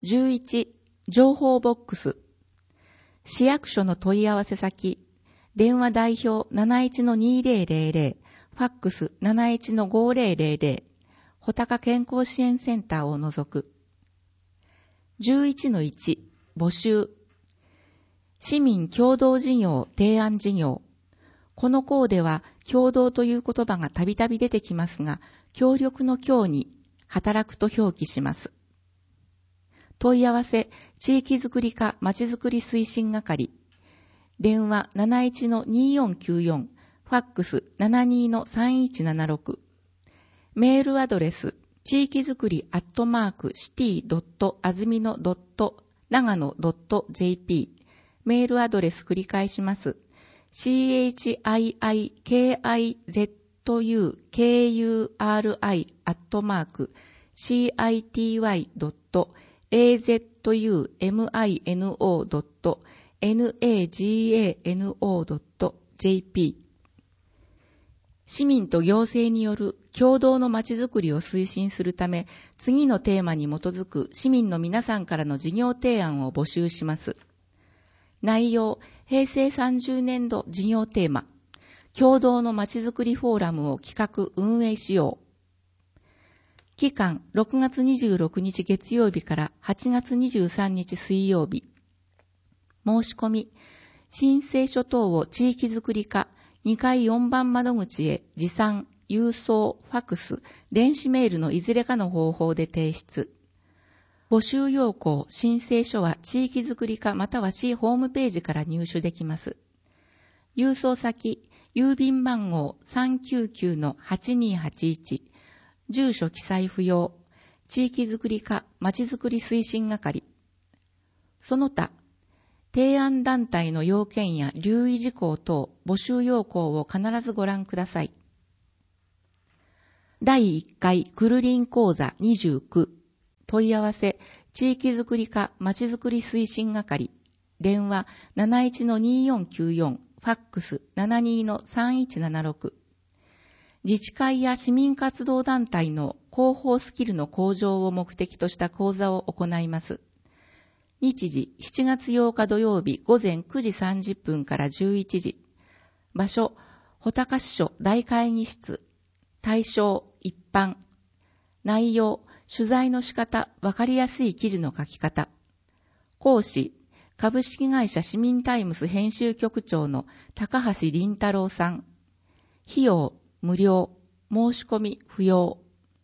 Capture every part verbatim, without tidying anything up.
じゅういち、情報ボックス。市役所の問い合わせ先、電話代表 なないちのにーぜろぜろぜろ、ファックス なないちのごーぜろぜろぜろ、穂高健康支援センターを除く。じゅういちのいち、募集。市民共同事業提案事業。この項では共同という言葉がたびたび出てきますが、協力の協に働くと表記します。問い合わせ、地域づくり課まちづくり推進係。電話 なないちのにーよんきゅうよん、ファックス ななにのさんいちななろく。メールアドレス、地域づくりアットマークシティドットあずみのドット長野ドットジェーピー。メールアドレス繰り返します。シーエイチアイアイケーアイゼットユーケーユーアールアイ アットマーク シーアイティーワイ ドット エーゼットユーエムアイエヌオー ドット ナガノ ドット ジェーピー。市民と行政による共同のまちづくりを推進するため、次のテーマに基づく市民の皆さんからの事業提案を募集します。内容、へいせいさんじゅうねんど事業テーマ、共同のまちづくりフォーラムを企画運営しよう。期間、ろくがつにじゅうろくにち月曜日からはちがつにじゅうさんにち水曜日。申し込み、申請書等を地域づくり課にかいよんばん窓口へ持参、郵送、ファックス、電子メールのいずれかの方法で提出。募集要項、申請書は地域づくり課または市ホームページから入手できます。郵送先、郵便番号 さんきゅうきゅうのはちにーはちいち、住所記載不要、地域づくり課まちづくり推進係。その他、提案団体の要件や留意事項等募集要項を必ずご覧ください。だいいっかいくるりん講座にじゅうきゅう。問い合わせ、地域づくり課まちづくり推進係。電話 なないちのにーよんきゅうよん、ファックス ななにのさんいちななろく。自治会や市民活動団体の広報スキルの向上を目的とした講座を行います。日時しちがつようか土曜日午前くじさんじゅっぷんからじゅういちじ。場所、穂高支所大会議室。対象、一般。内容、取材の仕方、わかりやすい記事の書き方。講師、株式会社市民タイムス編集局長の高橋林太郎さん。費用、無料。申し込み、不要。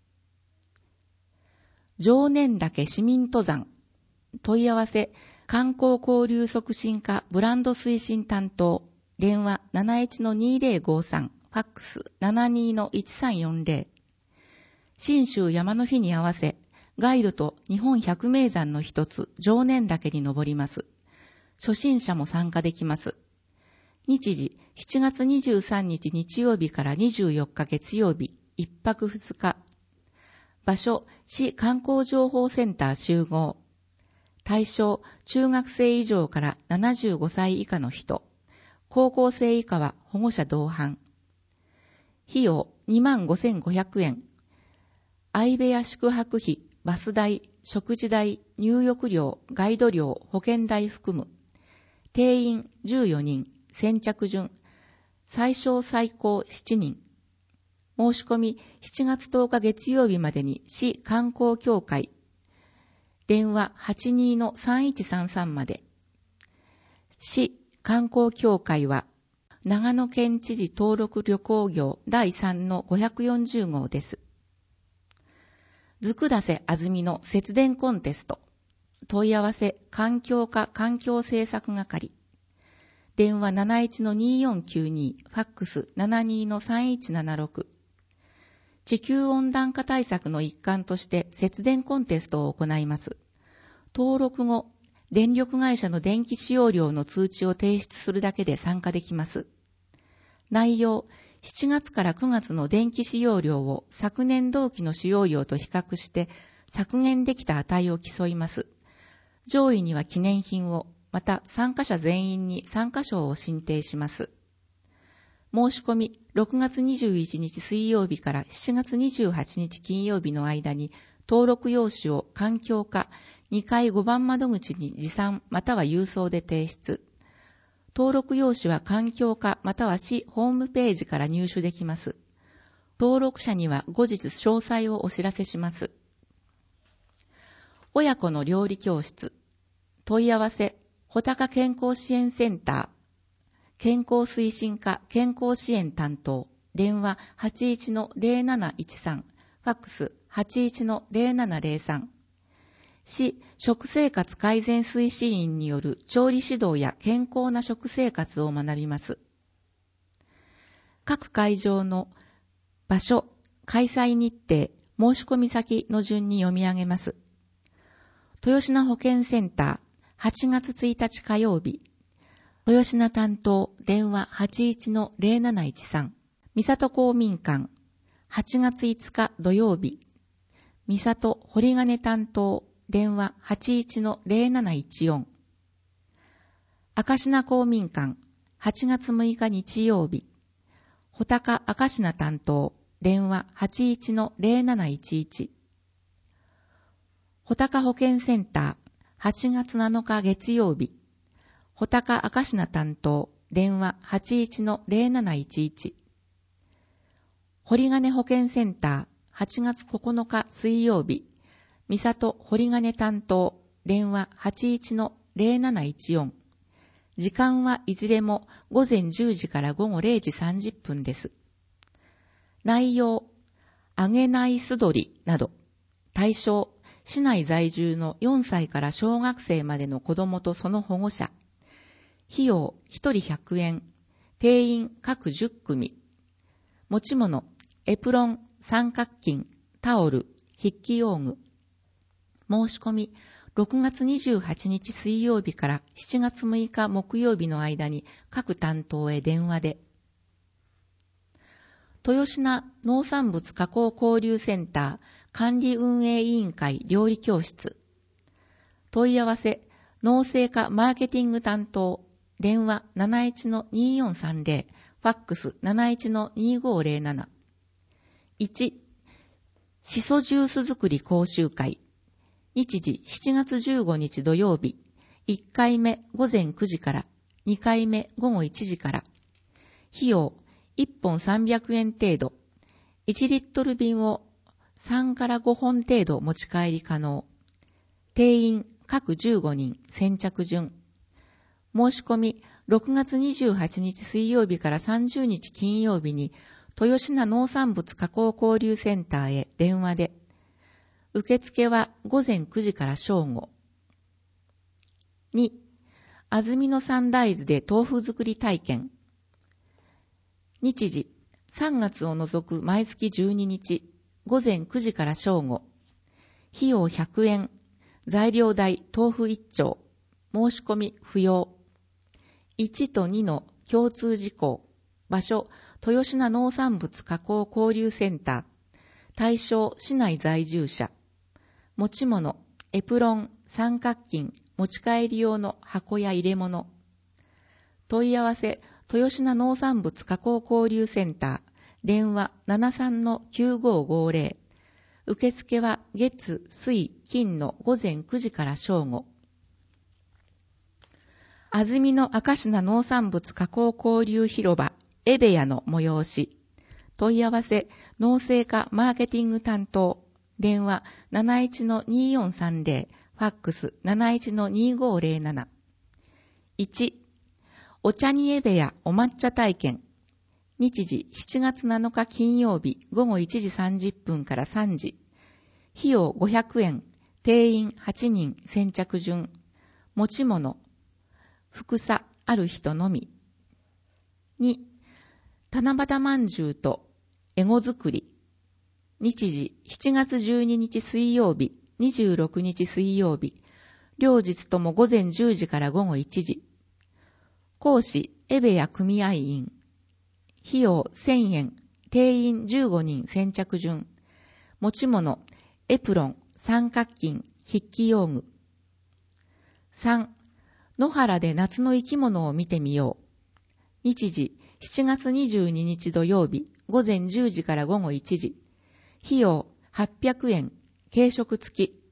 常念岳市民登山。問い合わせ、観光交流促進課ブランド推進担当。電話 なないちのにーぜろごさん、ファックス ななにのいちさんよんぜろ。信州山の日に合わせ、ガイドと日本百名山の一つ、常念岳に登ります。初心者も参加できます。日時、しちがつにじゅうさんにち日曜日からにじゅうよっか月曜日、いっぱくふつか。場所、市観光情報センター集合。対象、中学生以上からななじゅうごさい以下の人。高校生以下は保護者同伴。費用、にまんごせんごひゃくえん。相部屋宿泊費、バス代、食事代、入浴料、ガイド料、保険代含む。定員じゅうよにん、先着順。最小最高しちにん。申し込みしちがつとおか月曜日までに市観光協会。電話 はちにのさんいちさんさん まで。市観光協会は長野県知事登録旅行業だいさんのごひゃくよんじゅうごうです。ずくだせあずみの節電コンテスト。問い合わせ、環境課環境政策係。電話 なないちのにーよんきゅうに、ファックス ななにのさんいちななろく。地球温暖化対策の一環として節電コンテストを行います。登録後、電力会社の電気使用量の通知を提出するだけで参加できます。内容、しちがつからくがつの電気使用量を昨年同期の使用量と比較して削減できた値を競います。上位には記念品を、また参加者全員に参加賞を進呈します。申し込み、ろくがつにじゅういちにち水曜日からしちがつにじゅうはちにち金曜日の間に登録用紙を環境課にかいごばん窓口に持参または郵送で提出。登録用紙は環境課または市ホームページから入手できます。登録者には後日詳細をお知らせします。親子の料理教室。問い合わせ、穂高健康支援センター。健康推進課健康支援担当。電話 はちいちのゼロなないちさん。ファックス はちいちのゼロななゼロさん。市食生活改善推進員による調理指導や健康な食生活を学びます。各会場の場所、開催日程、申し込み先の順に読み上げます。豊品保健センター、はちがつついたち火曜日。豊品担当、電話 はちいちのゼロなないちさん。三里公民館、はちがついつか土曜日。三里堀金担当、電話 はちいちのゼロなないちよん。赤品公民館、はちがつむいか日曜日。穂高赤品担当、電話 はちいちのゼロなないちいち。穂高保健センター、はちがつなのか月曜日。穂高赤品担当、電話 はちいちのゼロなないちいち。堀金保健センター、はちがつここのか水曜日。三里堀金担当、電話 はちいちのゼロなないちよん。時間はいずれもごぜんじゅうじからごごれいじさんじゅっぷんです。内容、揚げないすどりなど、対象、市内在住のよんさいから小学生までの子どもとその保護者。費用ひとりひゃくえん。定員各じゅっくみ。持ち物、エプロン、三角巾、タオル、筆記用具。申し込み、ろくがつにじゅうはちにち水曜日からしちがつむいか木曜日の間に各担当へ電話で。豊品農産物加工交流センター管理運営委員会料理教室。問い合わせ、農政課マーケティング担当、電話 なないちのによんさんゼロ、ファックス なないちのにごゼロなな。いち、しそジュース作り講習会。日時しちがつじゅうごにち土曜日。いっかいめごぜんくじから、にかいめごごいちじから。費用いっぽんさんびゃくえん程度。いちリットル瓶をさんからごほん程度持ち帰り可能。定員各じゅうごにん先着順。申し込みろくがつにじゅうはちにち水曜日からさんじゅうにち金曜日に豊品農産物加工交流センターへ電話で。受付はごぜんくじから正午。に、安曇野サンライズで豆腐作り体験。日時、さんがつを除く毎月じゅうににち、ごぜんくじから正午。費用ひゃくえん。材料代豆腐いっちょう。申し込み不要。いちとにの共通事項。場所、豊品農産物加工交流センター。対象、市内在住者。持ち物、エプロン、三角巾、持ち帰り用の箱や入れ物。問い合わせ、豊品農産物加工交流センター。電話 ななさんのきゅうごごゼロ。受付は月、水、金のごぜんくじから正午。安曇野赤品農産物加工交流広場、エベヤの催し。問い合わせ、農政課マーケティング担当。電話 なないちのによんさんゼロ、ファックス なないちのにごゼロなな。いち、お茶にエベヤお抹茶体験。日時しちがつなのか金曜日ごごいちじさんじゅっぷんからさんじ。費用ごひゃくえん。定員はちにん先着順。持ち物。副菜ある人のみ。に、七夕まんじゅうとエゴ作り。日時しちがつじゅうににち水曜日、にじゅうろくにち水曜日。両日ともごぜんじゅうじからごごいちじ。講師、エベヤ組合員。費用せんえん。定員じゅうごにん先着順。持ち物、エプロン、三角巾、筆記用具。さん、野原で夏の生き物を見てみよう。日時しちがつにじゅうににち土曜日、ごぜんじゅうじからごごいちじ。費用はっぴゃくえん。軽食付き。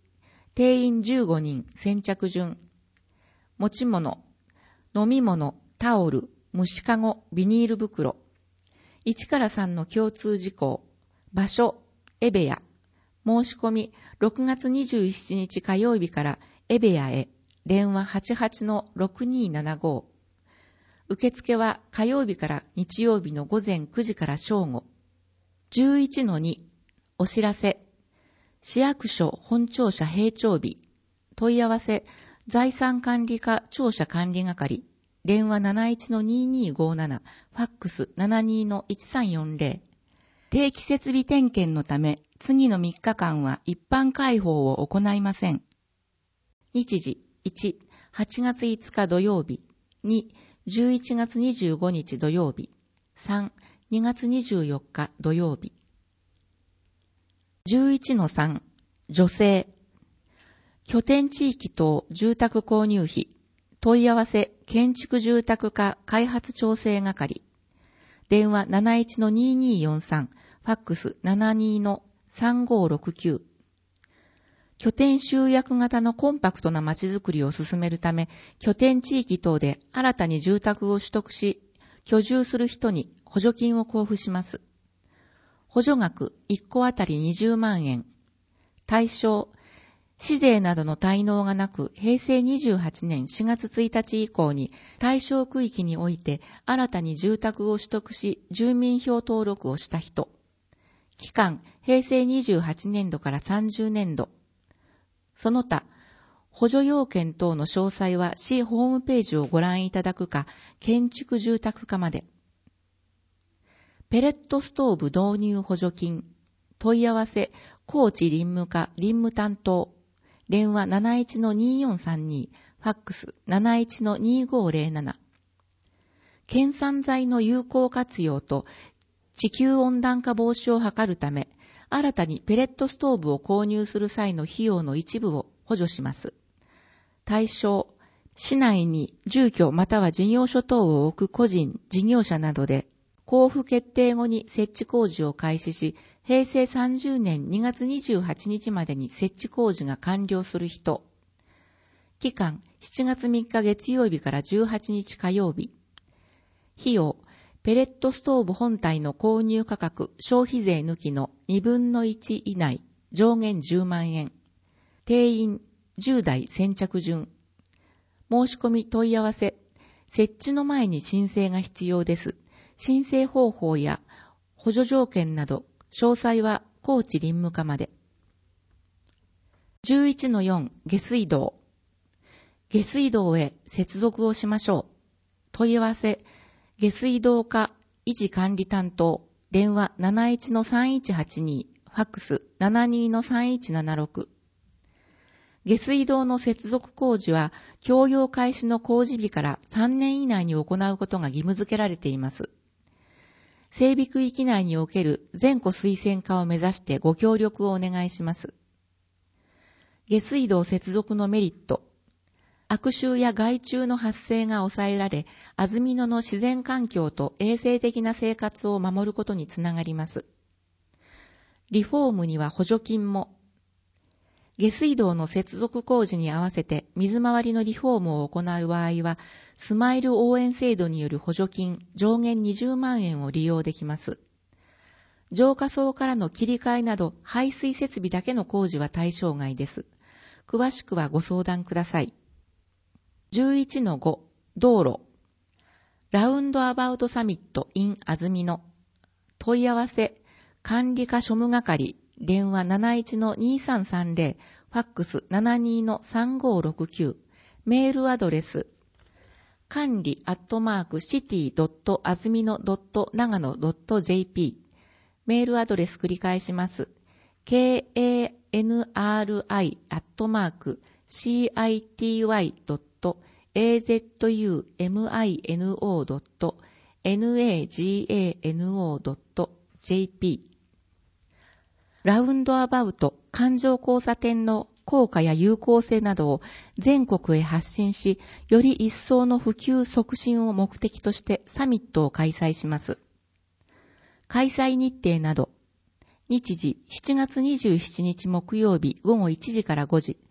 定員じゅうごにん先着順。持ち物、飲み物、タオル、虫かご、ビニール袋。いちからさんの共通事項。場所、エベヤ。申し込み、ろくがつにじゅうしちにち火曜日からエベヤへ。電話 はちはちのろくにーななご。受付は火曜日から日曜日の午前くじから正午。じゅういちのに、お知らせ。市役所本庁舎閉庁日。問い合わせ、財産管理課庁舎管理係。電話 なないちのにーにーごーなな、ファックス ななにーのいちさんよんぜろ。定期設備点検のため、次のみっかかんは一般開放を行いません。日時、いち、はちがついつか土曜日。に、じゅういちがつにじゅうごにち土曜日。さん、にがつにじゅうよっか土曜日。じゅういちのさん、女性。拠点地域等住宅購入費。問い合わせ、建築住宅課開発調整係。電話 なないちのにーにーよんさん、ファックス ななにーのさんごーろくきゅう。拠点集約型のコンパクトな街づくりを進めるため、拠点地域等で新たに住宅を取得し、居住する人に補助金を交付します。補助額いっこあたりにじゅうまんえん。対象、市税などの滞納がなく、へいせいにじゅうはちねんしがつついたち以降に対象区域において新たに住宅を取得し、住民票登録をした人。期間、へいせいにじゅうはちねんどからさんじゅうねんど。その他、補助要件等の詳細は市ホームページをご覧いただくか、建築住宅課まで。ペレットストーブ導入補助金。問い合わせ、高知林務課林務担当。電話 なないちのにーよんさんに、ファックス なないちのにーごーぜろなな。県産材の有効活用と地球温暖化防止を図るため、新たにペレットストーブを購入する際の費用の一部を補助します。対象、市内に住居または事業所等を置く個人、事業者などで、交付決定後に設置工事を開始し、へいせいさんじゅうねんにがつにじゅうはちにちまでに設置工事が完了する人。期間、しちがつみっか月曜日からじゅうはちにち火曜日。費用、ペレットストーブ本体の購入価格、消費税抜きのにぶんのいち以内、上限じゅうまんえん。定員、じゅうだい先着順。申し込み問い合わせ、設置の前に申請が必要です。申請方法や補助条件など、詳細は高知林務課まで。じゅういちのよん、下水道。下水道へ接続をしましょう。問い合わせ、下水道課維持管理担当。電話 なないちのさんいちはちに、ファックス ななにーのさんいちななろく。下水道の接続工事は、供用開始の工事日からさんねん以内に行うことが義務付けられています。整備区域内における全戸水栓化を目指してご協力をお願いします。下水道接続のメリット。悪臭や害虫の発生が抑えられ、安曇野の自然環境と衛生的な生活を守ることにつながります。リフォームには補助金も。下水道の接続工事に合わせて水回りのリフォームを行う場合は、スマイル応援制度による補助金上限にじゅうまんえんを利用できます。浄化槽からの切り替えなど排水設備だけの工事は対象外です。詳しくはご相談ください。じゅういちのご、道路。ラウンドアバウトサミット in 安曇野。問い合わせ、管理課庶務係。電話 なないちのにーさんさんぜろ、ファックス ななにーのさんごーろくきゅう、メールアドレス、管理アットマークシティドットアズミノドットナガノドットジェーピー、メールアドレス繰り返します。ケーエーエヌアールアイ アットマーク シーアイティーワイ ドット エーゼットユーエムアイエヌオー ドット ナガノ ドット ジェーピー。ラウンドアバウト環状交差点の効果や有効性などを全国へ発信し、より一層の普及促進を目的としてサミットを開催します。開催日程など、日時しちがつにじゅうしちにち木曜日ごごいちじからごじ、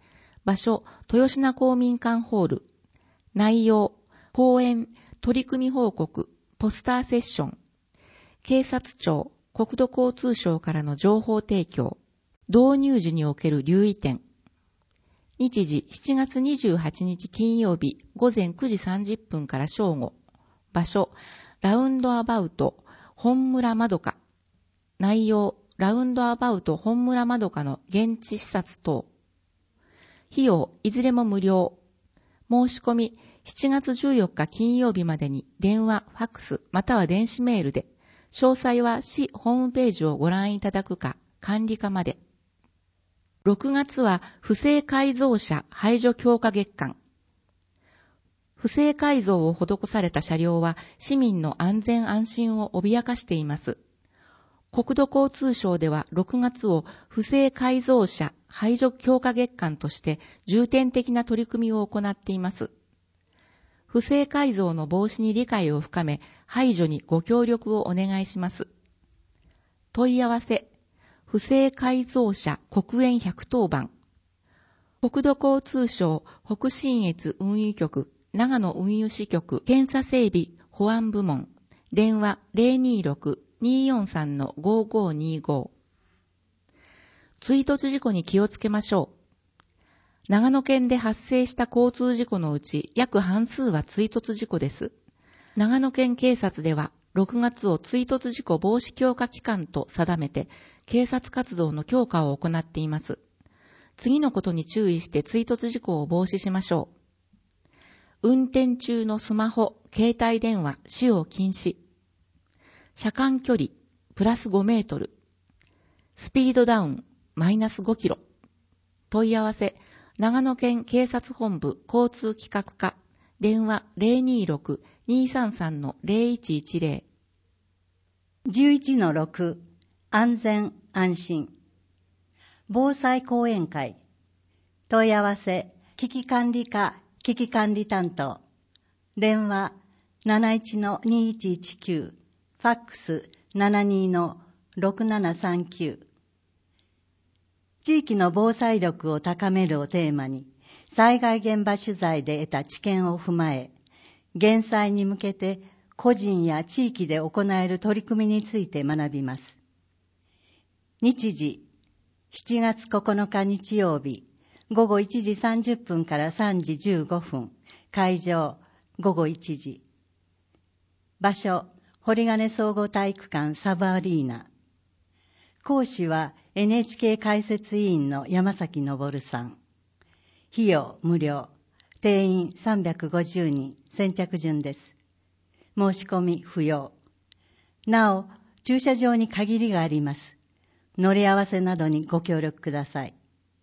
場所、豊品公民館ホール。内容、講演、取り組み報告、ポスターセッション。警察庁、国土交通省からの情報提供。導入時における留意点。日時しちがつにじゅうはちにち金曜日午前くじさんじゅっぷんから正午。場所、ラウンドアバウト、本村まどか。内容、ラウンドアバウト本村まどかの現地視察等。費用、いずれも無料。申し込み、しちがつじゅうよっか金曜日までに電話、ファックス、または電子メールで、詳細は市ホームページをご覧いただくか、管理課まで。ろくがつは不正改造車排除強化月間。不正改造を施された車両は市民の安全安心を脅かしています。国土交通省ではろくがつを不正改造車排除強化月間として重点的な取り組みを行っています。不正改造の防止に理解を深め、排除にご協力をお願いします。問い合わせ、不正改造車黒煙ひゃくとおばん。国土交通省北信越運輸局、長野運輸支局検査整備保安部門。電話 ゼロにーろく にーよんさん ごーごーにーごー。追突事故に気をつけましょう。長野県で発生した交通事故のうち約半数は追突事故です。長野県警察ではろくがつを追突事故防止強化期間と定めて警察活動の強化を行っています。次のことに注意して追突事故を防止しましょう。運転中のスマホ、携帯電話使用禁止。車間距離プラスごメートル。スピードダウンマイナスごキロ。問い合わせ、長野県警察本部交通企画課。電話 ゼロにーろく にーさんさん ゼロいちいちゼロ。 じゅういちのろく 安全安心防災講演会。問い合わせ、危機管理課危機管理担当。電話 なないちのにいちいちきゅう、ファックス ななにのろくななさんきゅう。地域の防災力を高めるをテーマに、災害現場取材で得た知見を踏まえ、減災に向けて個人や地域で行える取り組みについて学びます。日時、しちがつここのか日曜日、ごごいちじさんじゅっぷんからさんじじゅうごふん、会場、ごごいちじ。場所、堀金総合体育館サブアリーナ。講師は エヌエイチケー 解説委員の山崎昇さん。費用無料。定員さんびゃくごじゅうにん、先着順です。申し込み不要。なお、駐車場に限りがあります。乗り合わせなどにご協力ください。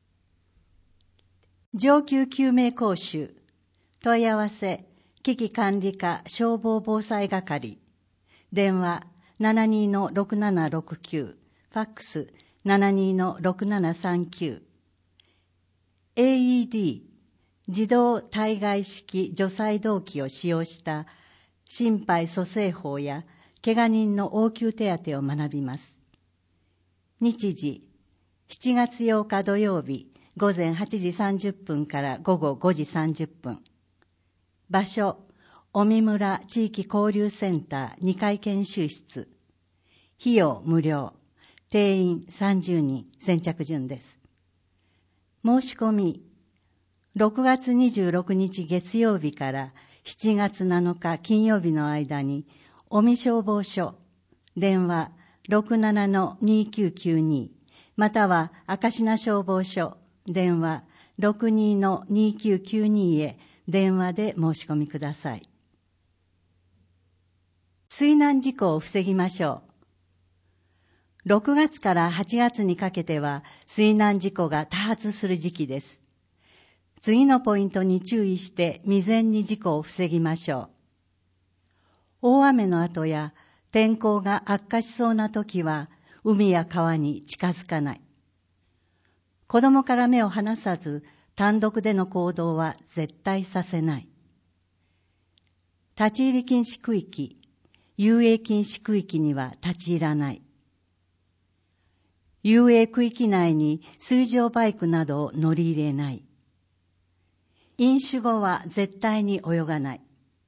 上級救命講習。問い合わせ、危機管理課消防防災係。電話 ななにのろくななろくきゅう、ファックス ななにのろくななさんきゅう。エーイーディー、自動対外式除細動器を使用した心肺蘇生法や怪我人の応急手当を学びます。日時、しちがつようか土曜日、午前はちじさんじゅっぷんからごごごじさんじゅっぷん。場所、尾身村地域交流センターにかい研修室。費用無料。定員さんじゅうにん、先着順です。申し込み、ろくがつにじゅうろくにち月曜日からしちがつなのか金曜日の間に、尾身消防署、電話 ろくななのにきゅうきゅうに、または明科消防署、電話 ろくにのにきゅうきゅうに へ電話で申し込みください。水難事故を防ぎましょう。ろくがつからはちがつにかけては水難事故が多発する時期です。次のポイントに注意して未然に事故を防ぎましょう。大雨の後や天候が悪化しそうな時は海や川に近づかない。子供から目を離さず単独での行動は絶対させない。立ち入り禁止区域、遊泳禁止区域には立ち入らない。遊泳区域内に水上バイクなどを乗り入れない。 飲酒後は絶対に泳がない。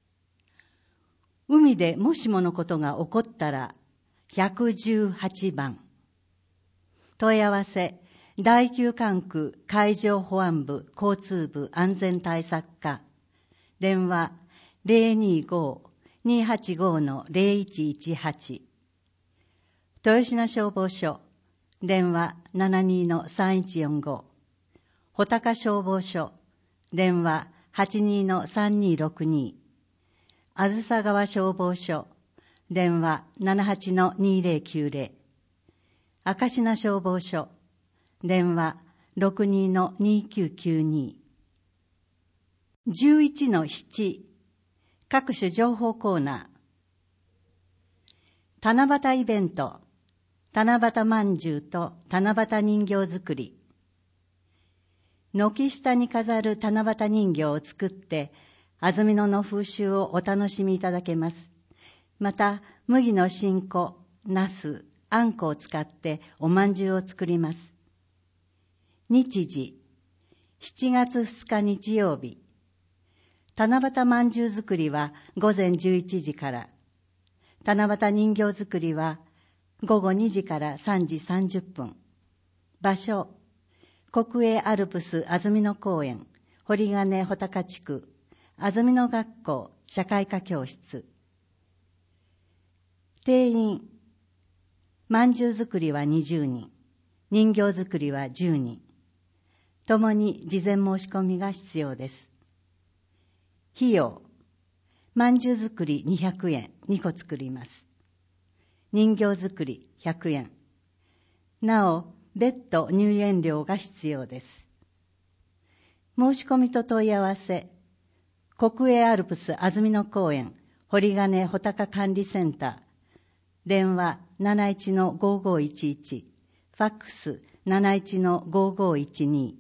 海でもしものことが起こったらひゃくじゅうはちばん。問い合わせ、第九管区海上保安部交通部安全対策課。電話 ゼロにーごー にーはちごー のゼロいちいちはち。豊品消防署。電話 ななにーのさんいちよんご。穂高消防署。電話 はちにーのさんにーろくに。あずさ川消防署。電話 ななはちのにーぜろきゅうぜろ。明石名消防署。電話 ろくにーのにーきゅうきゅうに。じゅういちのなな。各種情報コーナー。七夕イベント。七夕まんじゅうと七夕人形作り。軒下に飾る七夕人形を作って、安曇野の風習をお楽しみいただけます。また、麦の新子、ナス、あんこを使っておまんじゅうを作ります。日時、しちがつふつか日曜日。七夕まんじゅう作りはごぜんじゅういちじから。七夕人形作りはごごにじからさんじさんじゅっぷん。場所、国営アルプス安曇野公園、堀金穂高地区、安曇野学校社会科教室。定員、まんじゅう作りはにじゅうにん、人形作りはじゅうにん。ともに事前申し込みが必要です。費用、まんじゅう作りにひゃくえん、にこ作ります。人形作りひゃくえん。なお、別途入園料が必要です。申し込みと問い合わせ、国営アルプス安曇野公園堀金穂高管理センター。電話 なないちのごーごーいちいち、ファックス なないちのごーごーいちに。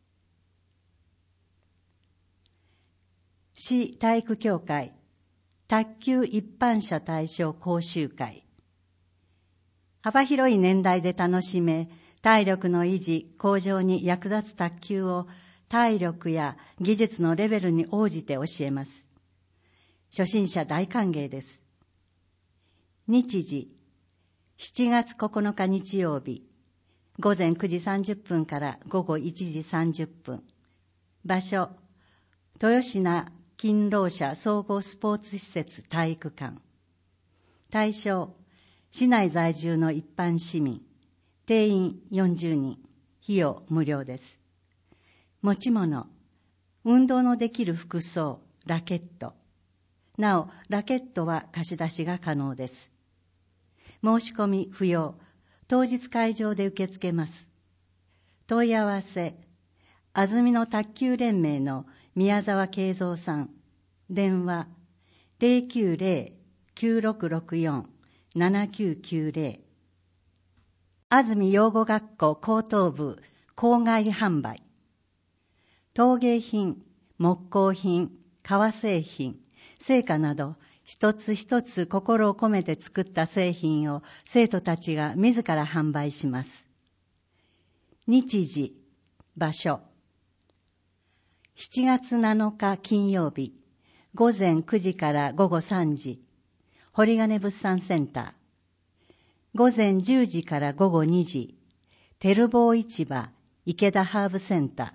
市体育協会卓球一般者対象講習会。幅広い年代で楽しめ、体力の維持、向上に役立つ卓球を体力や技術のレベルに応じて教えます。初心者大歓迎です。日時、しちがつここのか日曜日、ごぜんくじさんじゅっぷんからごごいちじさんじゅっぷん。場所、豊品勤労者総合スポーツ施設体育館。対象、市内在住の一般市民。定員よんじゅうにん。費用無料です。持ち物、運動のできる服装、ラケット。なお、ラケットは貸し出しが可能です。申し込み不要。当日会場で受け付けます。問い合わせ、安曇野卓球連盟の宮沢慶三さん。電話、ゼロきゅうゼロ きゅうろくろくよん ななきゅうきゅうゼロ。安曇養護学校高等部校外販売。陶芸品、木工品、革製品、成果など一つ一つ心を込めて作った製品を生徒たちが自ら販売します。日時、場所。しちがつなのか金曜日、ごぜんくじからごごさんじ、堀金物産センター。ごぜんじゅうじからごごにじ、照坊市場池田ハーブセンター。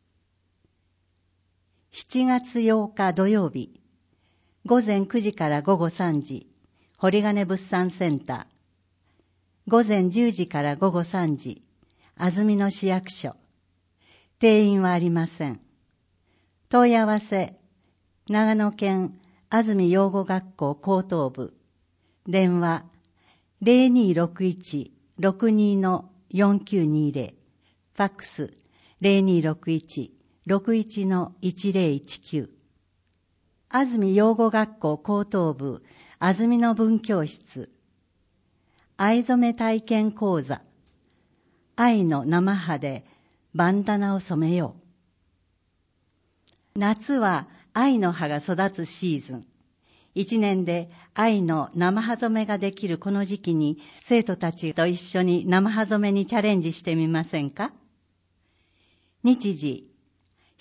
しちがつようか土曜日、ごぜんくじからごごさんじ、堀金物産センター。ごぜんじゅうじからごごさんじ、安曇野市役所。定員はありません。問い合わせ、長野県安曇養護学校高等部。電話、ゼロにーろくいち ろくにーのよんきゅうにゼロ。ファックス、ゼロにーろくいち ろくいちのいちゼロいちきゅう。安曇養護学校高等部安曇野文教室。藍染め体験講座。藍の生葉でバンダナを染めよう。夏は藍の葉が育つシーズン。一年で藍の生葉染めができるこの時期に生徒たちと一緒に生葉染めにチャレンジしてみませんか？日時、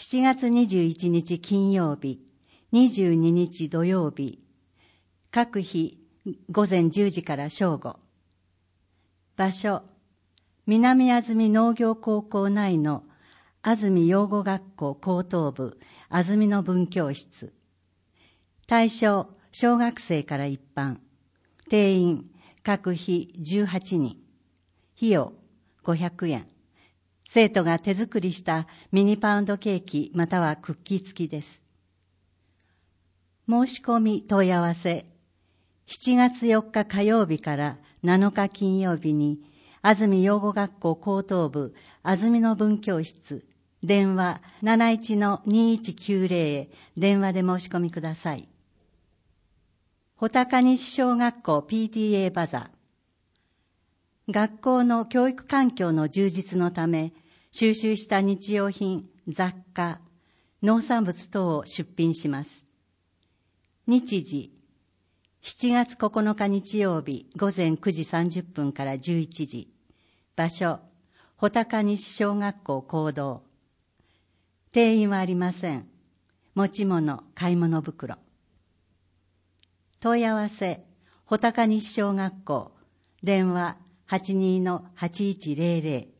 しちがつにじゅういちにち金曜日、にじゅうににち土曜日、各日ごぜんじゅうじから正午。場所、南安住農業高校内の安住養護学校高等部安住の文教室。対象、小学生から一般。定員、各日じゅうはちにん。費用、ごひゃくえん。生徒が手作りしたミニパウンドケーキまたはクッキー付きです。申し込み問い合わせ、しちがつよっか火曜日からなのか金曜日に、安住養護学校高等部安住の文教室、電話 なないちのにいちきゅうぜろ へ電話で申し込みください。穂高西小学校 ピーティーエー バザー。学校の教育環境の充実のため、収集した日用品、雑貨、農産物等を出品します。日時、しちがつここのか日曜日ごぜんくじさんじゅっぷんからじゅういちじ。場所、穂高西小学校講堂。定員はありません。持ち物、買い物袋。問い合わせ、穂高西小学校、電話 はちにーのはちいちぜろぜろ。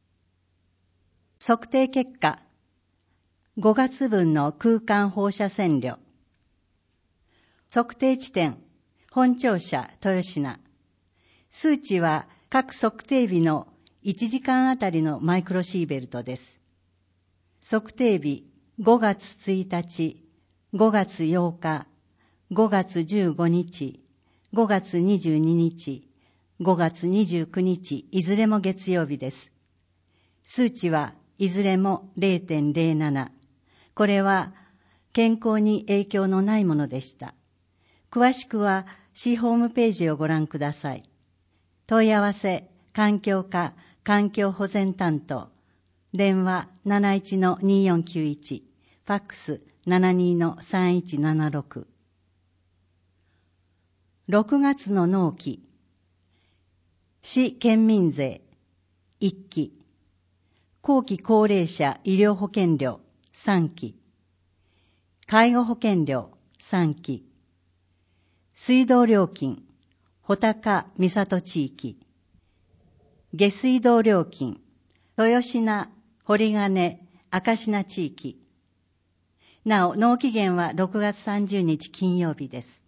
測定結果、ごがつぶんの空間放射線量。測定地点、本庁舎豊品。数値は各測定日のいちじかんあたりのマイクロシーベルトです。測定日、ごがつついたち、ごがつようか、ごがつじゅうごにち、ごがつにじゅうににち、ごがつにじゅうくにち、いずれも月曜日です。数値はいずれも れいてんぜろなな。これは健康に影響のないものでした。詳しくは市ホームページをご覧ください。問い合わせ、環境課環境保全担当。電話 なないちのにーよんきゅういち、ファックス ななにーのさんいちななろく。ろくがつの納期。市県民税いっき。後期高齢者医療保険料さんき。介護保険料さんき。水道料金、穂高三郷地域。下水道料金、豊品、堀金、明科地域。なお、納期限はろくがつさんじゅうにち金曜日です。